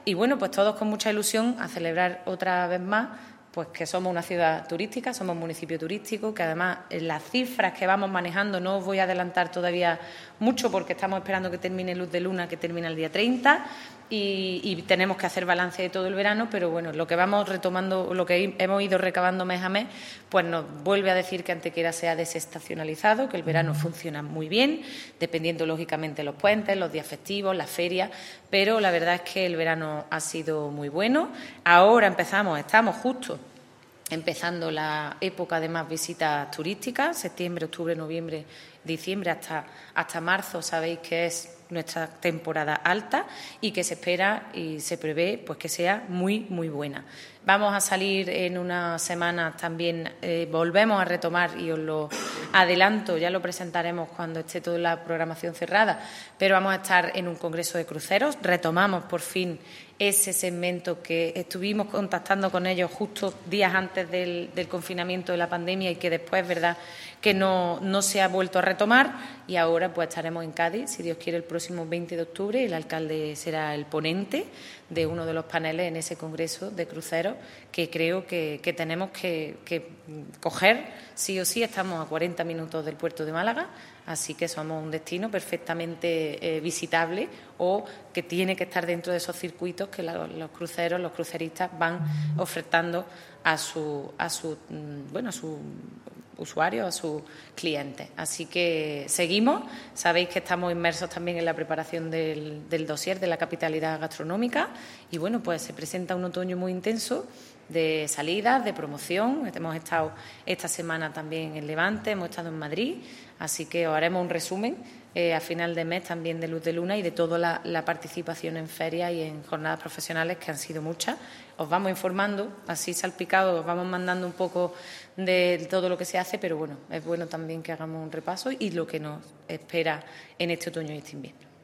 Y bueno, pues todos con mucha ilusión a celebrar otra vez más pues que somos una ciudad turística, somos un municipio turístico, que además las cifras que vamos manejando, no os voy a adelantar todavía mucho porque estamos esperando que termine Luz de Luna, que termina el día 30, y tenemos que hacer balance de todo el verano, pero bueno, lo que vamos retomando, lo que hemos ido recabando mes a mes, pues nos vuelve a decir que Antequera se ha desestacionalizado, que el verano funciona muy bien, dependiendo lógicamente de los puentes, los días festivos, las ferias, pero la verdad es que el verano ha sido muy bueno. Ahora estamos justo empezando la época de más visitas turísticas, septiembre, octubre, noviembre, diciembre, hasta marzo, sabéis que es nuestra temporada alta y que se espera y se prevé pues que sea muy, muy buena. Vamos a salir en unas semanas también, volvemos a retomar, y os lo adelanto, ya lo presentaremos cuando esté toda la programación cerrada, pero vamos a estar en un congreso de cruceros, retomamos por fin ese segmento que estuvimos contactando con ellos justo días antes del confinamiento de la pandemia y que después, verdad, que no se ha vuelto a retomar, y ahora pues estaremos en Cádiz, si Dios quiere, el próximo 20 de octubre. El alcalde será el ponente de uno de los paneles en ese congreso de cruceros que creo que tenemos que coger sí o sí. Estamos a 40 minutos del puerto de Málaga, así que somos un destino perfectamente visitable, o que tiene que estar dentro de esos circuitos que los cruceros, los cruceristas van ofertando a sus usuarios, a sus clientes. Así que seguimos. Sabéis que estamos inmersos también en la preparación del dossier de la capitalidad gastronómica, y bueno, pues se presenta un otoño muy intenso de salidas, de promoción. Hemos estado esta semana también en Levante, hemos estado en Madrid, así que os haremos un resumen a final de mes también de Luz de Luna y de toda la participación en ferias y en jornadas profesionales, que han sido muchas. Os vamos informando, así salpicados, os vamos mandando un poco de todo lo que se hace, pero bueno, es bueno también que hagamos un repaso y lo que nos espera en este otoño y este invierno.